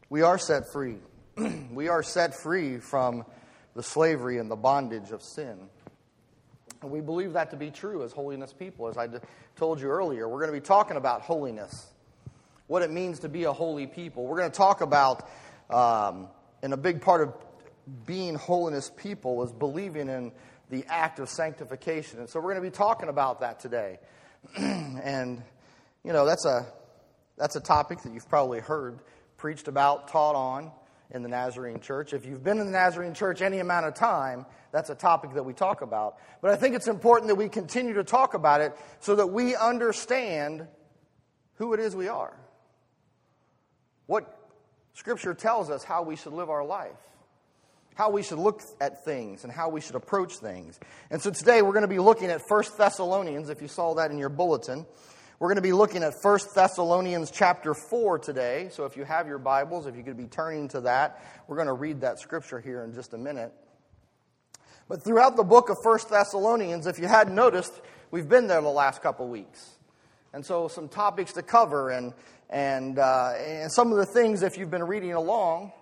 We are set free. We are set free from the slavery and the bondage of sin. And we believe that to be true as holiness people. As I told you earlier, we're going to be talking about holiness, what it means to be a holy people. We're going to talk about, and a big part of being holiness people is believing in the act of sanctification. And so we're going to be talking about that today. And, you know, that's a topic that you've probably heard preached about, taught on in the Nazarene Church. If you've been in the Nazarene Church any amount of time, that's a topic that we talk about. But I think it's important that we continue to talk about it so that we understand who it is we are. What Scripture tells us how we should live our life, how we should look at things, and how we should approach things. And so today we're going to be looking at 1 Thessalonians, if you saw that in your bulletin. We're going to be looking at 1 Thessalonians chapter 4 today. So if you have your Bibles, if you could be turning to that, we're going to read that scripture here in just a minute. But throughout the book of 1 Thessalonians, if you hadn't noticed, we've been there the last couple weeks. And so some topics to cover and some of the things, if you've been reading along,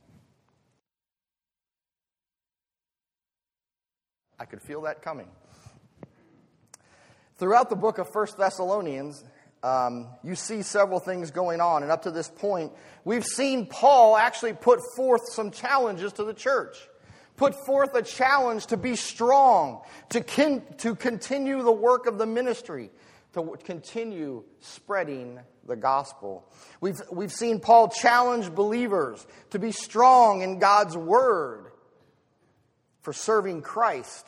I could feel that coming. Throughout the book of 1 Thessalonians, you see several things going on. And up to this point, we've seen Paul actually put forth some challenges to the church. Put forth a challenge to be strong, to continue the work of the ministry, to continue spreading the gospel. We've seen Paul challenge believers to be strong in God's word for serving Christ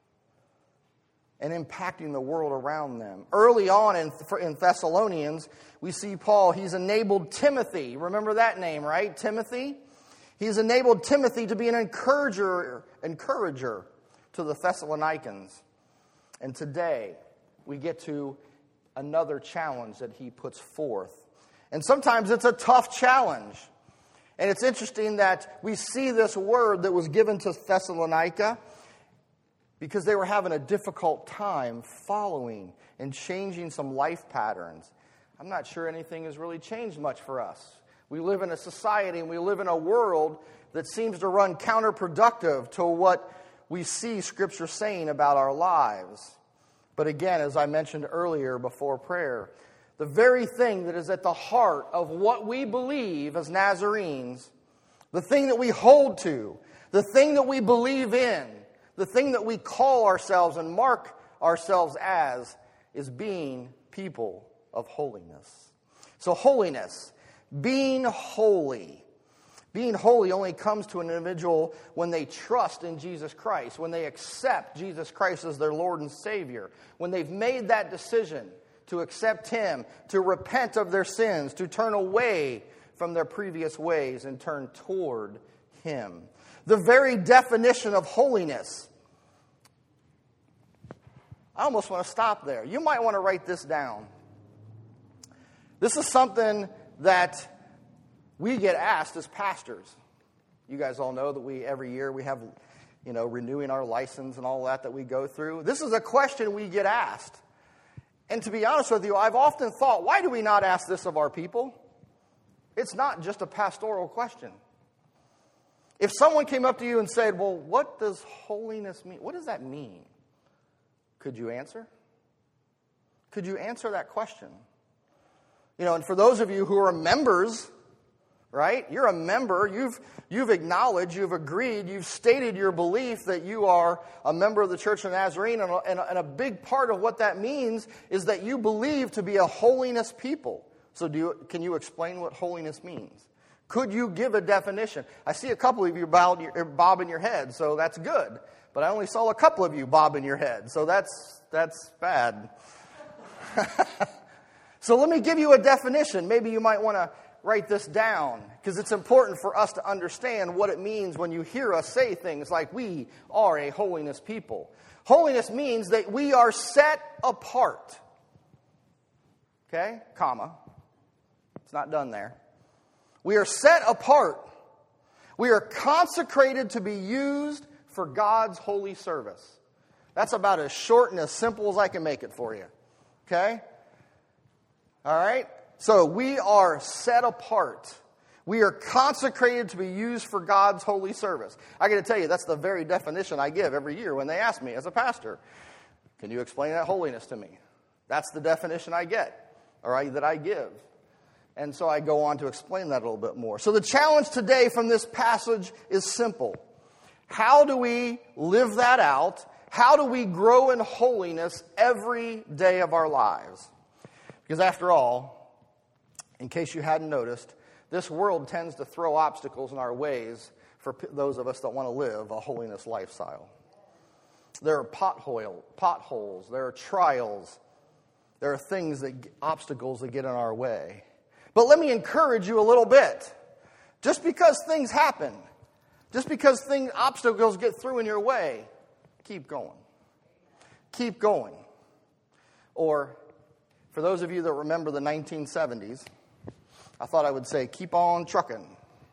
and impacting the world around them. Early on in Thessalonians, we see Paul, he's enabled Timothy. Remember that name, right? Timothy? He's enabled Timothy to be an encourager to the Thessalonians. And today, we get to another challenge that he puts forth. And sometimes it's a tough challenge. And it's interesting that we see this word that was given to Thessalonica because they were having a difficult time following and changing some life patterns. I'm not sure anything has really changed much for us. We live in a society and we live in a world that seems to run counterproductive to what we see Scripture saying about our lives. But again, as I mentioned earlier before prayer, the very thing that is at the heart of what we believe as Nazarenes, the thing that we hold to, the thing that we believe in, the thing that we call ourselves and mark ourselves as, is being people of holiness. So holiness, being holy. Being holy only comes to an individual when they trust in Jesus Christ, when they accept Jesus Christ as their Lord and Savior, when they've made that decision to accept Him, to repent of their sins, to turn away from their previous ways and turn toward Him. The very definition of holiness. I almost want to stop there. You might want to write this down. This is something that we get asked as pastors. You guys all know that every year we have, renewing our license and all that we go through. This is a question we get asked. And to be honest with you, I've often thought, why do we not ask this of our people? It's not just a pastoral question. If someone came up to you and said, well, what does holiness mean? What does that mean? Could you answer? Could you answer that question? And for those of you who are members, right? You're a member. You've acknowledged, you've agreed, you've stated your belief that you are a member of the Church of Nazarene. And a big part of what that means is that you believe to be a holiness people. So can you explain what holiness means? Could you give a definition? I see a couple of you bobbing your head, so that's good. But I only saw a couple of you bobbing your head, so that's bad. So let me give you a definition. Maybe you might want to write this down, because it's important for us to understand what it means when you hear us say things like, we are a holiness people. Holiness means that we are set apart. Okay? Comma. It's not done there. We are set apart. We are consecrated to be used for God's holy service. That's about as short and as simple as I can make it for you. Okay? All right? So we are set apart. We are consecrated to be used for God's holy service. I got to tell you, that's the very definition I give every year when they ask me as a pastor, can you explain that holiness to me? That's the definition I get, that I give. And so I go on to explain that a little bit more. So the challenge today from this passage is simple. How do we live that out? How do we grow in holiness every day of our lives? Because after all, in case you hadn't noticed, this world tends to throw obstacles in our ways for those of us that want to live a holiness lifestyle. There are potholes, there are trials, there are obstacles that get in our way. But let me encourage you a little bit. Just because things happen, just because obstacles get through in your way, keep going. Keep going. Or, for those of you that remember the 1970s, I thought I would say, keep on trucking.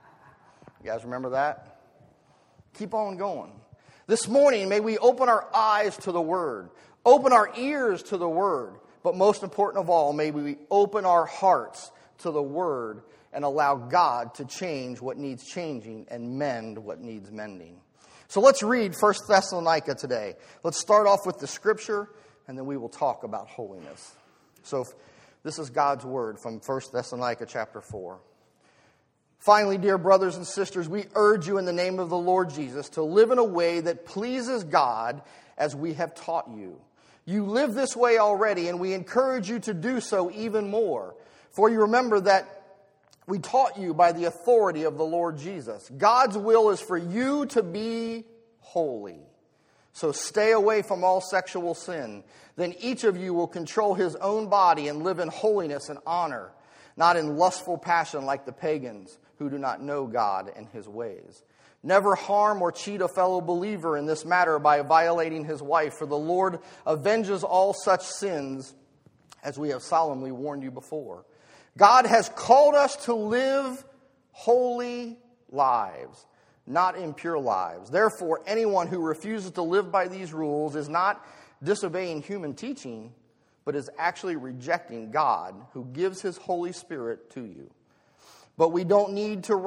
You guys remember that? Keep on going. This morning, may we open our eyes to the Word, open our ears to the Word, but most important of all, may we open our hearts to the Word and allow God to change what needs changing and mend what needs mending. So let's read 1 Thessalonica today. Let's start off with the Scripture, and then we will talk about holiness. So this is God's Word from 1 Thessalonica chapter 4. Finally, dear brothers and sisters, we urge you in the name of the Lord Jesus to live in a way that pleases God as we have taught you. You live this way already, and we encourage you to do so even more. For you remember that we taught you by the authority of the Lord Jesus. God's will is for you to be holy. So stay away from all sexual sin. Then each of you will control his own body and live in holiness and honor, not in lustful passion like the pagans who do not know God and his ways. Never harm or cheat a fellow believer in this matter by violating his wife, for the Lord avenges all such sins, as we have solemnly warned you before. God has called us to live holy lives, not impure lives. Therefore, anyone who refuses to live by these rules is not disobeying human teaching, but is actually rejecting God, who gives his Holy Spirit to you. But we do not need to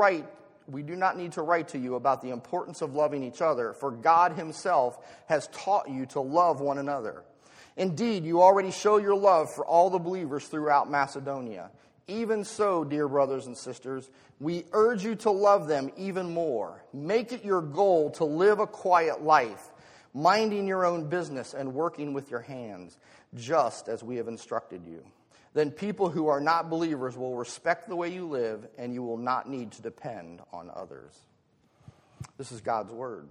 write to you about the importance of loving each other, for God himself has taught you to love one another. Indeed, you already show your love for all the believers throughout Macedonia. Even so, dear brothers and sisters, we urge you to love them even more. Make it your goal to live a quiet life, minding your own business and working with your hands, just as we have instructed you. Then people who are not believers will respect the way you live, and you will not need to depend on others. This is God's word.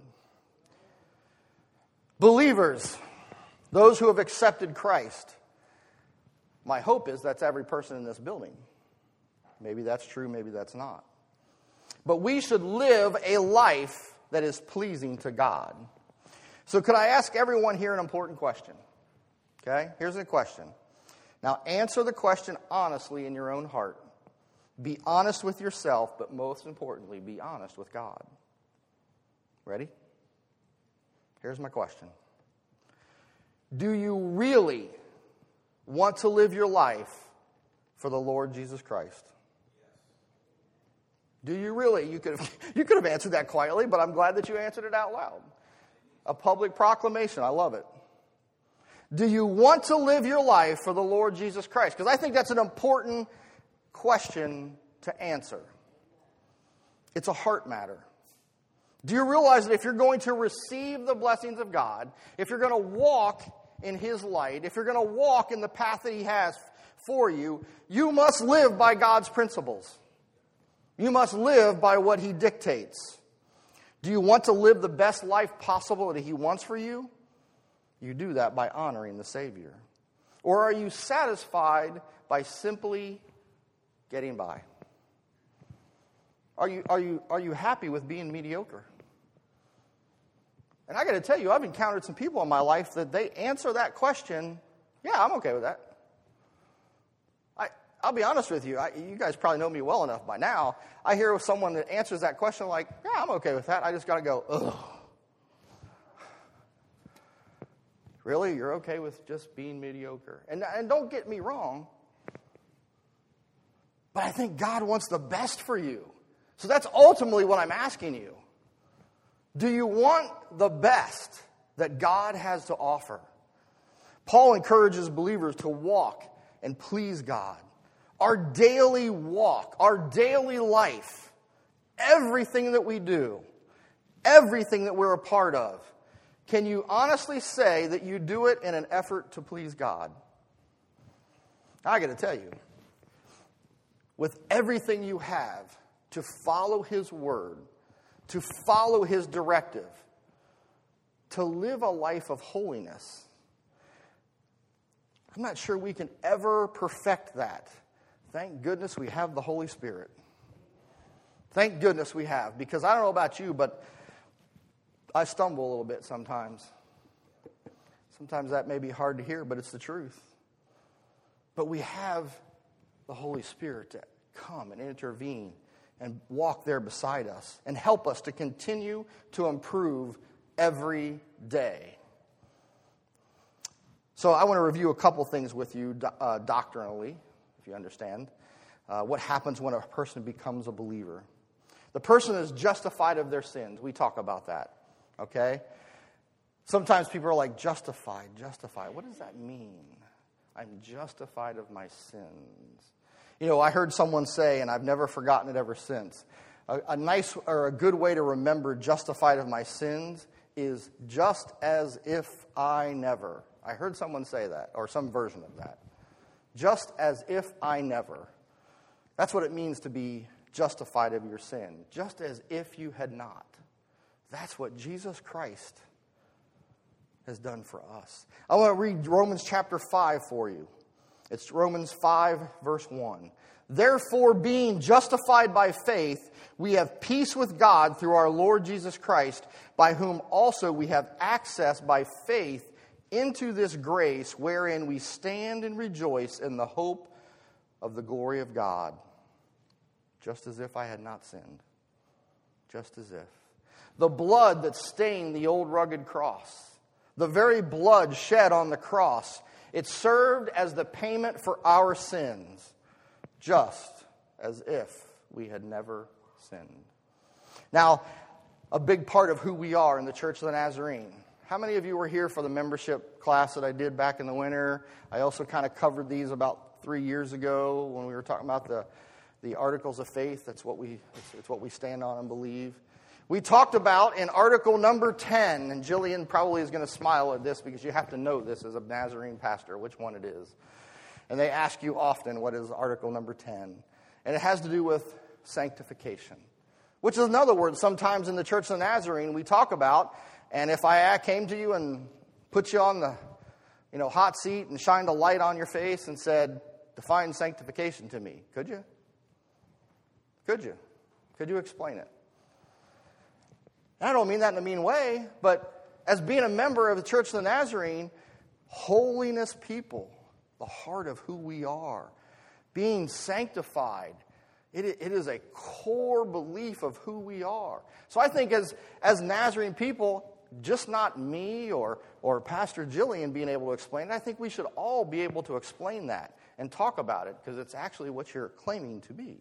Believers, those who have accepted Christ, my hope is that's every person in this building. Maybe that's true, maybe that's not. But we should live a life that is pleasing to God. So could I ask everyone here an important question? Okay, here's the question. Now answer the question honestly in your own heart. Be honest with yourself, but most importantly, be honest with God. Ready? Here's my question. Do you really want to live your life for the Lord Jesus Christ? Do you really? You could have answered that quietly, but I'm glad that you answered it out loud. A public proclamation. I love it. Do you want to live your life for the Lord Jesus Christ? Because I think that's an important question to answer. It's a heart matter. Do you realize that if you're going to receive the blessings of God, if you're going to walk in his light, if you're going to walk in the path that he has for you, you must live by God's principles. You must live by what he dictates. Do you want to live the best life possible that he wants for you? You do that by honoring the Savior. Or are you satisfied by simply getting by? Are you happy with being mediocre? And I got to tell you, I've encountered some people in my life that they answer that question, yeah, I'm okay with that. I'll be honest with you. You guys probably know me well enough by now. I hear someone that answers that question like, yeah, I'm okay with that. I just got to go, ugh. Really? You're okay with just being mediocre? And don't get me wrong, but I think God wants the best for you. So that's ultimately what I'm asking you. Do you want the best that God has to offer? Paul encourages believers to walk and please God. Our daily walk, our daily life, everything that we do, everything that we're a part of, can you honestly say that you do it in an effort to please God? I got to tell you, with everything you have, to follow His word, to follow His directive, to live a life of holiness, I'm not sure we can ever perfect that. Thank goodness we have the Holy Spirit. Thank goodness we have, because I don't know about you, but I stumble a little bit sometimes. Sometimes that may be hard to hear, but it's the truth. But we have the Holy Spirit to come and intervene and walk there beside us and help us to continue to improve every day. So I want to review a couple things with you doctrinally, if you understand, what happens when a person becomes a believer. The person is justified of their sins. We talk about that, okay? Sometimes people are like, justified. What does that mean? I'm justified of my sins. You know, I heard someone say, and I've never forgotten it ever since, a nice or a good way to remember justified of my sins is just as if I never. I heard someone say that, or some version of that. Just as if I never. That's what it means to be justified of your sin. Just as if you had not. That's what Jesus Christ has done for us. I want to read Romans chapter 5 for you. It's Romans 5, verse 1. Therefore, being justified by faith, we have peace with God through our Lord Jesus Christ, by whom also we have access by faith into this grace wherein we stand and rejoice in the hope of the glory of God. Just as if I had not sinned. Just as if. The blood that stained the old rugged cross, the very blood shed on the cross, it served as the payment for our sins, just as if we had never sinned. Now, a big part of who we are in the Church of the Nazarene. How many of you were here for the membership class that I did back in the winter? I also kind of covered these about 3 years ago when we were talking about the articles of faith. It's what we stand on and believe. We talked about in article number 10, and Jillian probably is going to smile at this because you have to know this as a Nazarene pastor, which one it is. And they ask you often, what is article number 10? And it has to do with sanctification, which is another word sometimes in the Church of the Nazarene we talk about. And if I came to you and put you on the hot seat and shined a light on your face and said, define sanctification to me, could you? Could you? Could you explain it? And I don't mean that in a mean way, but as being a member of the Church of the Nazarene, holiness people, the heart of who we are, being sanctified, it is a core belief of who we are. So I think as Nazarene people, just not me or Pastor Jillian being able to explain it, I think we should all be able to explain that and talk about it because it's actually what you're claiming to be.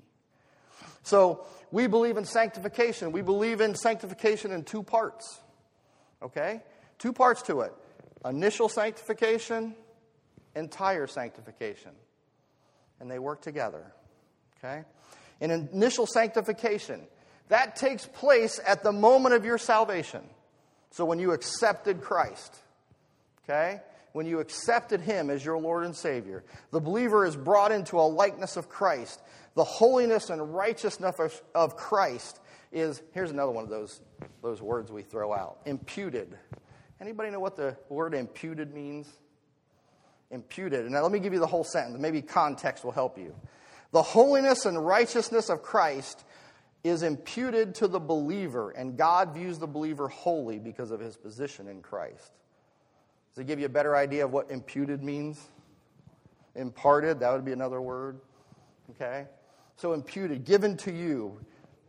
So we believe in sanctification. We believe in sanctification in two parts. Okay? Two parts to it. Initial sanctification, entire sanctification. And they work together. Okay? In initial sanctification, that takes place at the moment of your salvation. So when you accepted Christ, okay? When you accepted Him as your Lord and Savior, the believer is brought into a likeness of Christ. The holiness and righteousness of Christ is, here's another one of those words we throw out, imputed. Anybody know what the word imputed means? Imputed. And now let me give you the whole sentence. Maybe context will help you. The holiness and righteousness of Christ is imputed to the believer, and God views the believer holy because of his position in Christ. Does it give you a better idea of what imputed means? Imparted, that would be another word. Okay? So imputed, given to you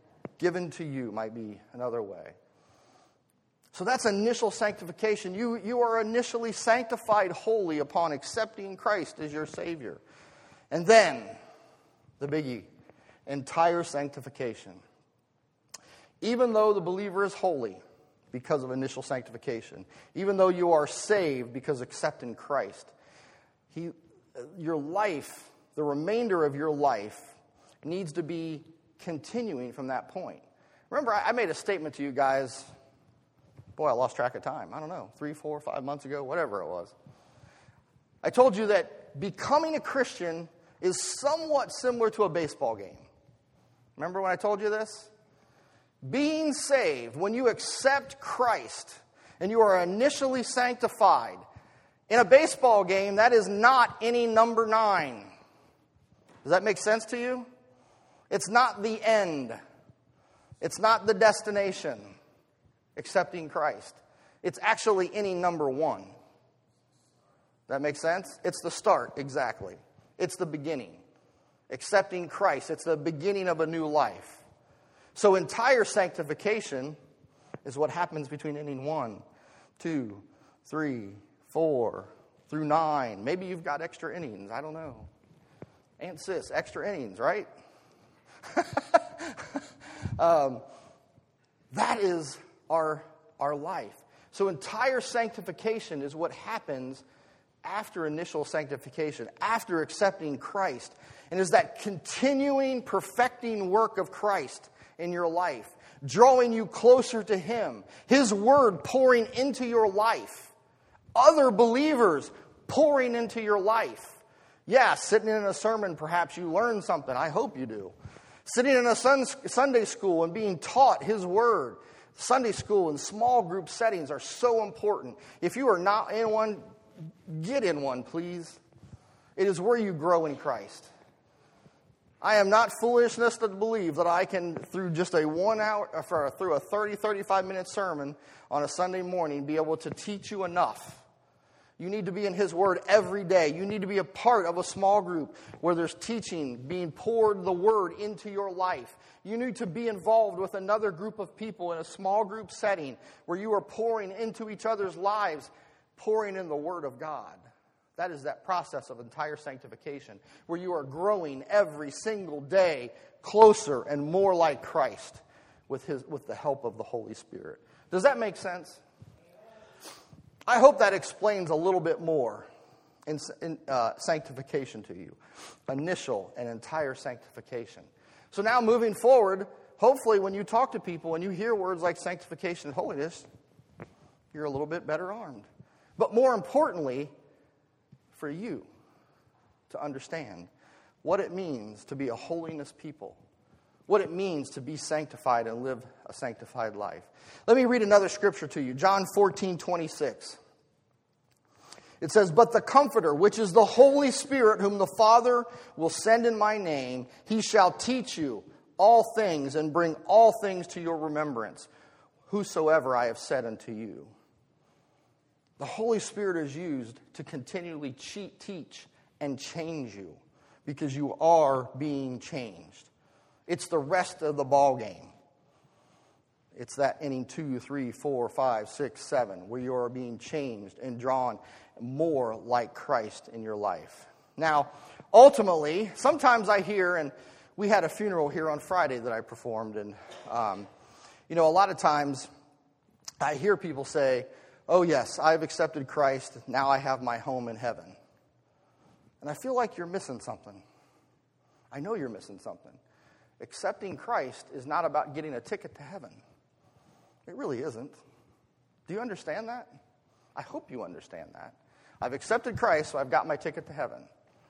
might be another way. So that's initial sanctification. You are initially sanctified holy upon accepting Christ as your Savior. And then, the biggie, entire sanctification. Even though the believer is holy because of initial sanctification, even though you are saved because of accepting Christ, your life, the remainder of your life, needs to be continuing from that point. Remember, I made a statement to you guys, I lost track of time. I don't know, 3, 4, 5 months ago, whatever it was. I told you that becoming a Christian is somewhat similar to a baseball game. Remember when I told you this? Being saved, when you accept Christ and you are initially sanctified, in a baseball game, that is not any number 9. Does that make sense to you? It's not the end. It's not the destination, accepting Christ. It's actually any number 1. That makes sense? It's the start, exactly. It's the beginning. Accepting Christ, it's the beginning of a new life. So entire sanctification is what happens between inning 1, 2, 3, 4, through 9. Maybe you've got extra innings. I don't know. Aunt Sis, extra innings, right? That is our life. So entire sanctification is what happens after initial sanctification, after accepting Christ. And is that continuing, perfecting work of Christ in your life, drawing you closer to Him, His Word pouring into your life, other believers pouring into your life. Yeah, sitting in a sermon, perhaps you learn something. I hope you do. Sitting in a Sunday school and being taught His Word. Sunday school and small group settings are so important. If you are not in one, get in one, please. It is where you grow in Christ. I am not foolishness to believe that I can, through just a 1 hour, through a 30, 35-minute sermon on a Sunday morning, be able to teach you enough. You need to be in His Word every day. You need to be a part of a small group where there's teaching, being poured the Word into your life. You need to be involved with another group of people in a small group setting where you are pouring into each other's lives, pouring in the Word of God. That is that process of entire sanctification, where you are growing every single day closer and more like Christ with the help of the Holy Spirit. Does that make sense? I hope that explains a little bit more in sanctification to you. Initial and entire sanctification. So now moving forward, hopefully when you talk to people and you hear words like sanctification and holiness, you're a little bit better armed. But more importantly, for you to understand what it means to be a holiness people, what it means to be sanctified and live a sanctified life. Let me read another scripture to you, John 14:26. It says, "But the Comforter, which is the Holy Spirit, whom the Father will send in my name, He shall teach you all things and bring all things to your remembrance, whosoever I have said unto you." The Holy Spirit is used to continually teach and change you because you are being changed. It's the rest of the ball game. It's that inning 2, 3, 4, 5, 6, 7 where you are being changed and drawn more like Christ in your life. Now, ultimately, sometimes I hear, and we had a funeral here on Friday that I performed, and a lot of times I hear people say, "Oh yes, I've accepted Christ, now I have my home in heaven." And I feel like you're missing something. I know you're missing something. Accepting Christ is not about getting a ticket to heaven. It really isn't. Do you understand that? I hope you understand that. I've accepted Christ, so I've got my ticket to heaven.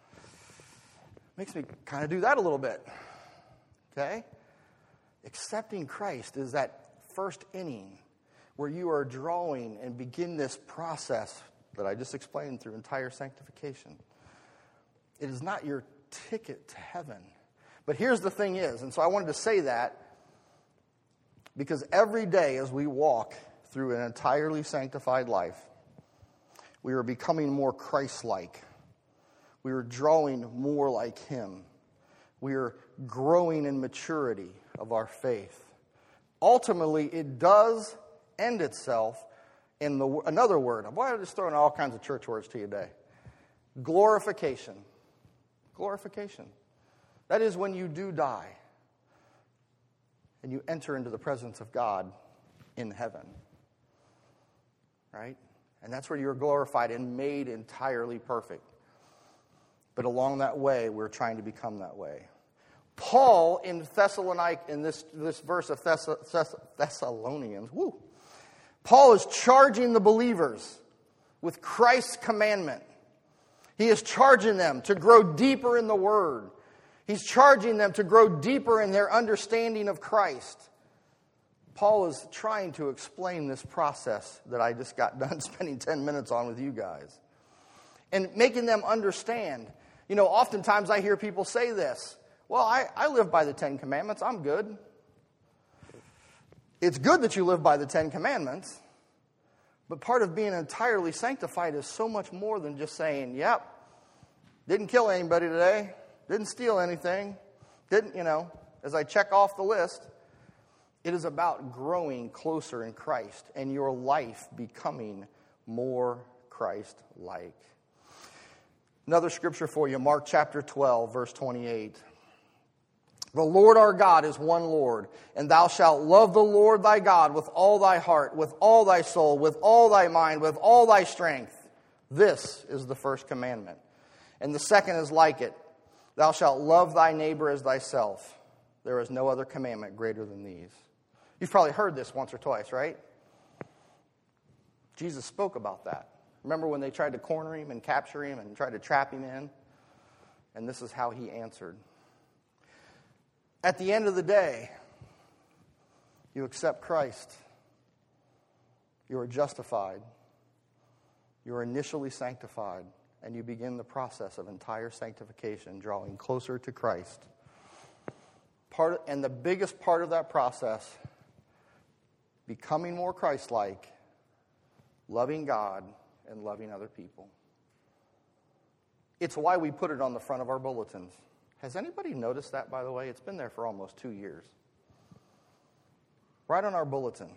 Makes me kind of do that a little bit. Okay? Accepting Christ is that first inning where you are drawing and begin this process that I just explained through entire sanctification. It is not your ticket to heaven. But here's the thing is, and so I wanted to say that because every day as we walk through an entirely sanctified life, we are becoming more Christ-like. We are drawing more like Him. We are growing in maturity of our faith. Ultimately, it does end itself in another word. Why am I just throwing all kinds of church words to you today? Glorification. Glorification. That is when you do die. and you enter into the presence of God in heaven. Right? And that's where you're glorified and made entirely perfect. But along that way, we're trying to become that way. Paul in this verse of Thessalonians, Paul is charging the believers with Christ's commandment. He is charging them to grow deeper in the Word. He's charging them to grow deeper in their understanding of Christ. Paul is trying to explain this process that I just got done spending 10 minutes on with you guys. And making them understand. You know, oftentimes I hear people say this. Well, I live by the 10 Commandments. I'm good. It's good that you live by the 10 Commandments. But part of being entirely sanctified is so much more than just saying, yep, didn't kill anybody today. Didn't steal anything. As I check off the list. It is about growing closer in Christ and your life becoming more Christ-like. Another scripture for you, Mark chapter 12, verse 28. The Lord our God is one Lord, and thou shalt love the Lord thy God with all thy heart, with all thy soul, with all thy mind, with all thy strength. This is the first commandment. And the second is like it. Thou shalt love thy neighbor as thyself. There is no other commandment greater than these. You've probably heard this once or twice, right? Jesus spoke about that. Remember when they tried to corner him and capture him and tried to trap him in? And this is how he answered. At the end of the day, you accept Christ. You are justified. You are initially sanctified. And you begin the process of entire sanctification, drawing closer to Christ. And the biggest part of that process, becoming more Christ-like, loving God and loving other people. It's why we put it on the front of our bulletins. Has anybody noticed that, by the way? It's been there for almost 2 years. Right on our bulletin.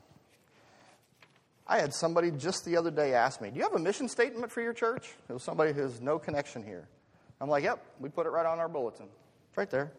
I had somebody just the other day ask me, do you have a mission statement for your church? It was somebody who has no connection here. I'm like, yep, we put it right on our bulletin. It's right there.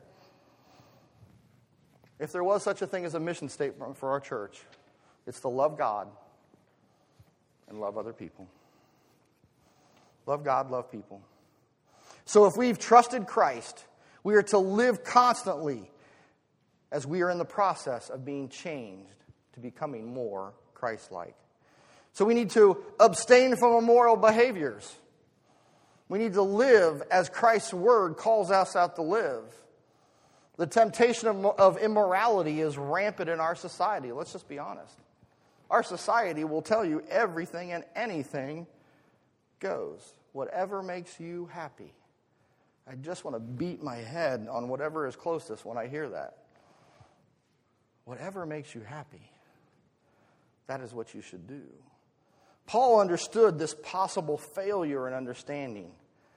If there was such a thing as a mission statement for our church, it's to love God and love other people. Love God, love people. So if we've trusted Christ, we are to live constantly as we are in the process of being changed to becoming more Christ-like. So we need to abstain from immoral behaviors. We need to live as Christ's word calls us out to live. The temptation of immorality is rampant in our society. Let's just be honest. Our society will tell you everything and anything goes. Whatever makes you happy. I just want to beat my head on whatever is closest when I hear that. Whatever makes you happy, that is what you should do. Paul understood this possible failure in understanding.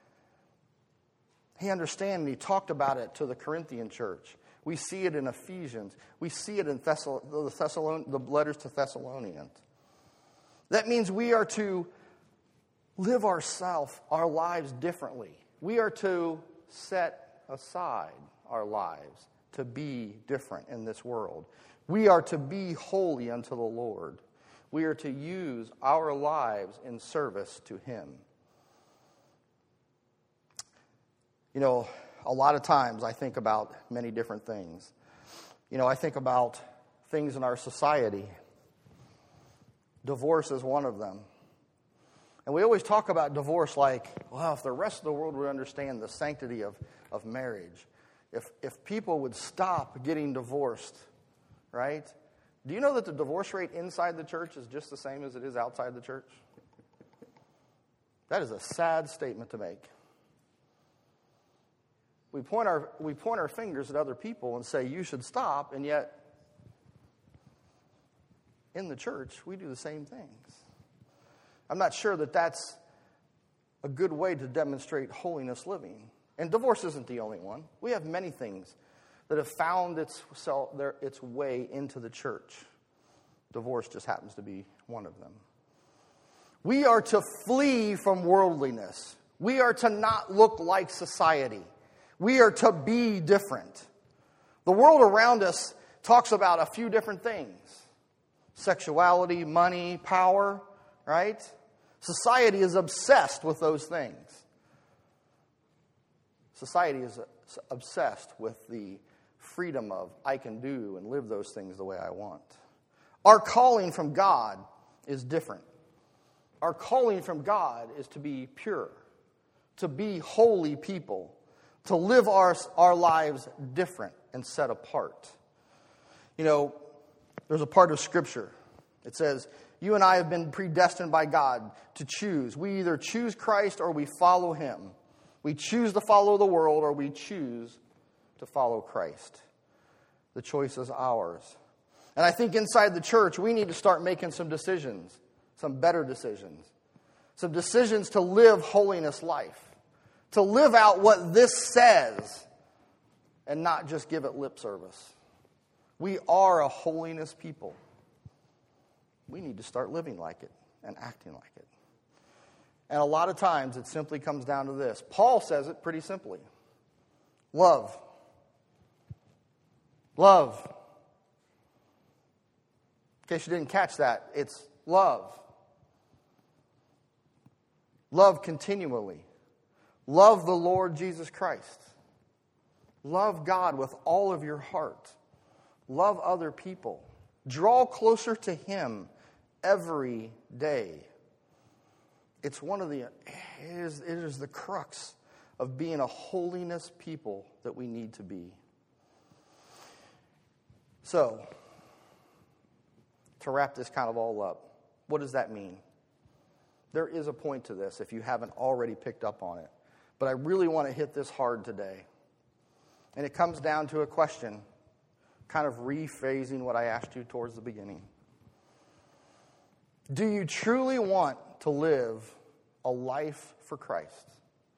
He understood and he talked about it to the Corinthian church. We see it in Ephesians. We see it in the letters to Thessalonians. That means we are to live our lives differently. We are to set aside our lives to be different in this world. We are to be holy unto the Lord. We are to use our lives in service to Him. You know, a lot of times I think about many different things. You know, I think about things in our society. Divorce is one of them. And we always talk about divorce like, well, if the rest of the world would understand the sanctity of marriage, if people would stop getting divorced, right? Do you know that the divorce rate inside the church is just the same as it is outside the church? That is a sad statement to make. We point our fingers at other people and say, you should stop, and yet in the church, we do the same things. I'm not sure that that's a good way to demonstrate holiness living. And divorce isn't the only one. We have many things that have found its way into the church. Divorce just happens to be one of them. We are to flee from worldliness. We are to not look like society. We are to be different. The world around us talks about a few different things. Sexuality, money, power, right? Society is obsessed with those things. Society is obsessed with the freedom of I can do and live those things the way I want. Our calling from God is different. Our calling from God is to be pure, to be holy people, to live our lives different and set apart. You know, there's a part of Scripture. It says, you and I have been predestined by God to choose. We either choose Christ or we follow Him. We choose to follow the world or we choose to follow Christ. The choice is ours. And I think inside the church, we need to start making some decisions, some better decisions. Some decisions to live holiness life. To live out what this says and not just give it lip service. We are a holiness people. We need to start living like it and acting like it. And a lot of times it simply comes down to this. Paul says it pretty simply. Love. Love. In case you didn't catch that, it's love. Love continually. Love the Lord Jesus Christ. Love God with all of your heart. Love other people. Draw closer to Him every day. It is the crux of being a holiness people that we need to be. So, to wrap this kind of all up, what does that mean? There is a point to this if you haven't already picked up on it. But I really want to hit this hard today. And it comes down to a question, kind of rephrasing what I asked you towards the beginning. Do you truly want to live a life for Christ?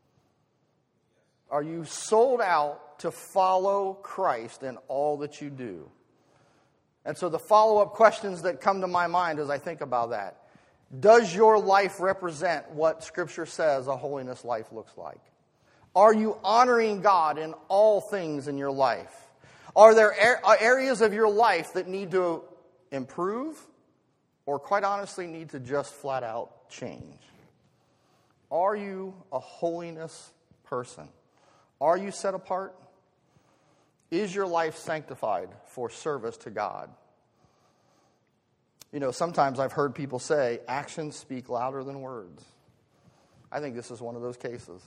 Are you sold out to follow Christ in all that you do? And so the follow-up questions that come to my mind as I think about that. Does your life represent what Scripture says a holiness life looks like? Are you honoring God in all things in your life? Are there areas of your life that need to improve or quite honestly need to just flat out change? Are you a holiness person? Are you set apart? Is your life sanctified for service to God? You know, sometimes I've heard people say, actions speak louder than words. I think this is one of those cases.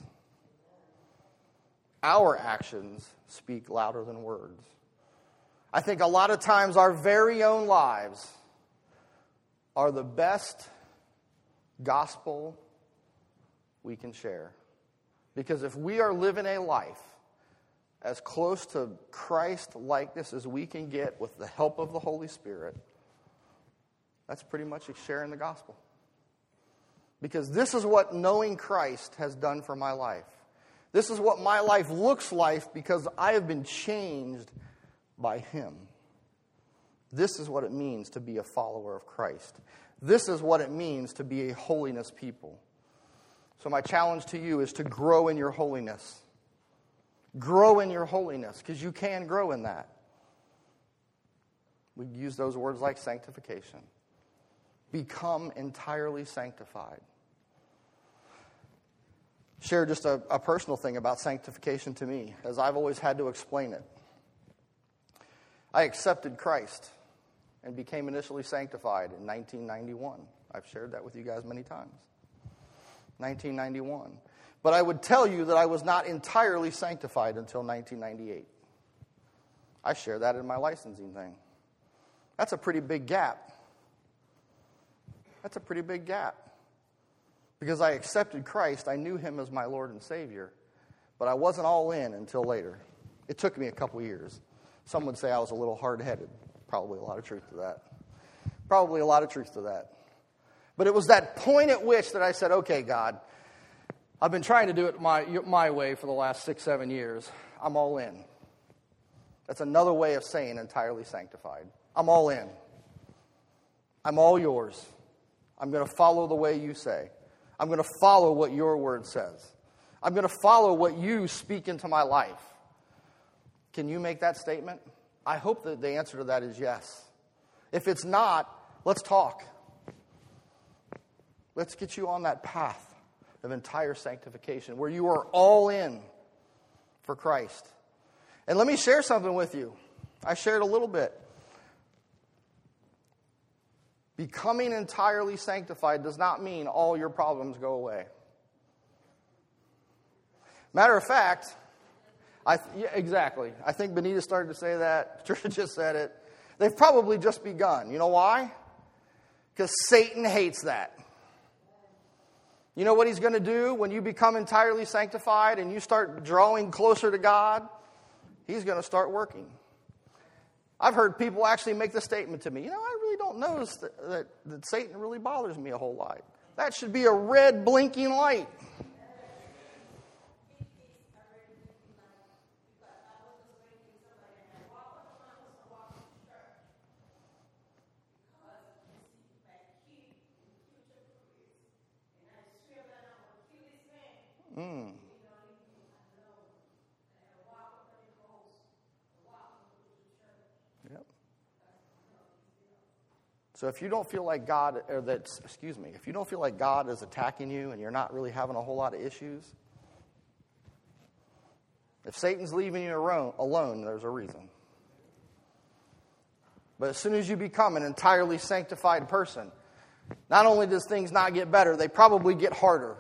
Our actions speak louder than words. I think a lot of times our very own lives are the best gospel we can share. Because if we are living a life as close to Christ likeness as we can get with the help of the Holy Spirit, that's pretty much sharing the gospel. Because this is what knowing Christ has done for my life. This is what my life looks like because I have been changed by Him. This is what it means to be a follower of Christ. This is what it means to be a holiness people. So my challenge to you is to grow in your holiness. Grow in your holiness, because you can grow in that. We use those words like sanctification. Become entirely sanctified. Share just a personal thing about sanctification to me, as I've always had to explain it. I accepted Christ and became initially sanctified in 1991. I've shared that with you guys many times. 1991. But I would tell you that I was not entirely sanctified until 1998. I share that in my licensing thing. That's a pretty big gap. That's a pretty big gap. Because I accepted Christ, I knew Him as my Lord and Savior, but I wasn't all in until later. It took me a couple years. Some would say I was a little hard-headed. Probably a lot of truth to that. Probably a lot of truth to that. But it was that point at which that I said, okay, God, I've been trying to do it my way for the last 6-7 years. I'm all in. That's another way of saying entirely sanctified. I'm all in. I'm all yours. I'm going to follow the way you say. I'm going to follow what your word says. I'm going to follow what you speak into my life. Can you make that statement? I hope that the answer to that is yes. If it's not, let's talk. Let's get you on that path of entire sanctification where you are all in for Christ. And let me share something with you. I shared a little bit. Becoming entirely sanctified does not mean all your problems go away. Matter of fact, exactly. I think Benita started to say that. Patricia just said it. They've probably just begun. You know why? Because Satan hates that. You know what he's going to do when you become entirely sanctified and you start drawing closer to God? He's going to start working. I've heard people actually make the statement to me, I really don't notice that Satan really bothers me a whole lot. That should be a red blinking light. Yep. So if you don't feel like if you don't feel like God is attacking you and you're not really having a whole lot of issues, if Satan's leaving you alone, there's a reason. But as soon as you become an entirely sanctified person, not only does things not get better, they probably get harder.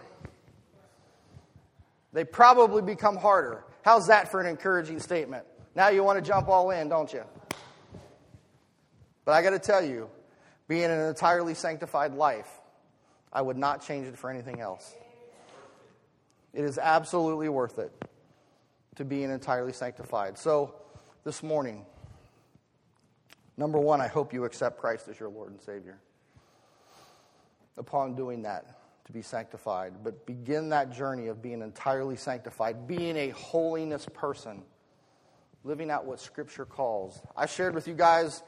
They probably become harder. How's that for an encouraging statement? Now you want to jump all in, don't you? But I got to tell you, being an entirely sanctified life, I would not change it for anything else. It is absolutely worth it to be an entirely sanctified. So this morning, number one, I hope you accept Christ as your Lord and Savior. Upon doing that, to be sanctified, but begin that journey of being entirely sanctified, being a holiness person, living out what Scripture calls. I shared with you guys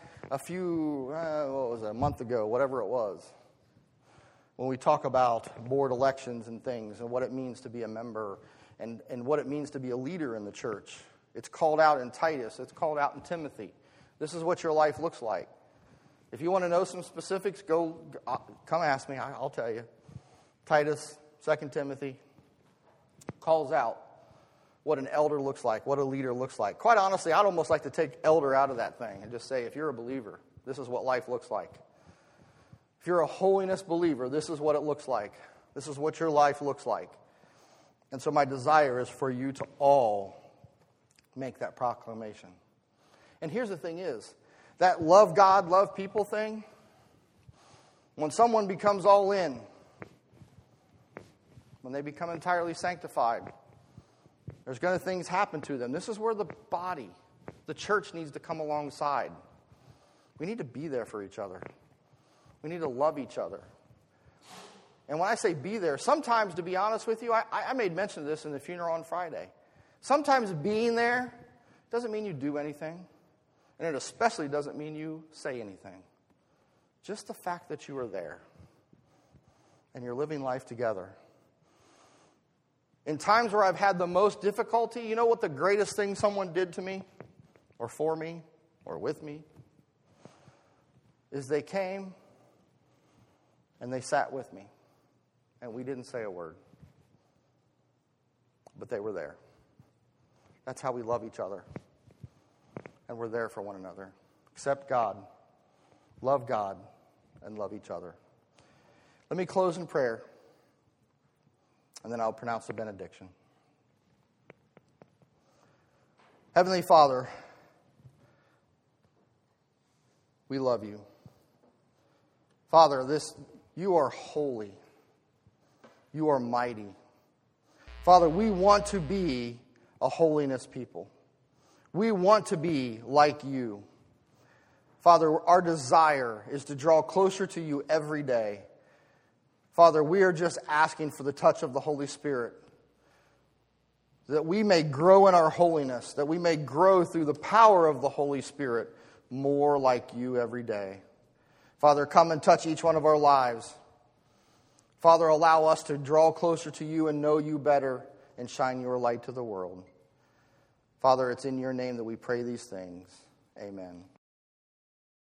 a month ago, whatever it was, when we talk about board elections and things and what it means to be a member and what it means to be a leader in the church. It's called out in Titus. It's called out in Timothy. This is what your life looks like. If you want to know some specifics, come ask me. I'll tell you. Titus, 2 Timothy, calls out what an elder looks like, what a leader looks like. Quite honestly, I'd almost like to take elder out of that thing and just say, if you're a believer, this is what life looks like. If you're a holiness believer, this is what it looks like. This is what your life looks like. And so my desire is for you to all make that proclamation. And here's the thing is, that love God, love people thing, when someone becomes all in, when they become entirely sanctified, there's going to things happen to them. This is where the body, the church needs to come alongside. We need to be there for each other. We need to love each other. And when I say be there, sometimes, to be honest with you, I made mention of this in the funeral on Friday. Sometimes being there doesn't mean you do anything. And it especially doesn't mean you say anything. Just the fact that you are there. And you're living life together. In times where I've had the most difficulty, you know what the greatest thing someone did to me, or for me, or with me, is they came and they sat with me. And we didn't say a word. But they were there. That's how we love each other. And we're there for one another. Accept God, love God, and love each other. Let me close in prayer. And then I'll pronounce the benediction. Heavenly Father, we love you. Father, you are holy. You are mighty. Father, we want to be a holiness people. We want to be like you. Father, our desire is to draw closer to you every day. Father, we are just asking for the touch of the Holy Spirit, that we may grow in our holiness, that we may grow through the power of the Holy Spirit more like you every day. Father, come and touch each one of our lives. Father, allow us to draw closer to you and know you better and shine your light to the world. Father, it's in your name that we pray these things. Amen.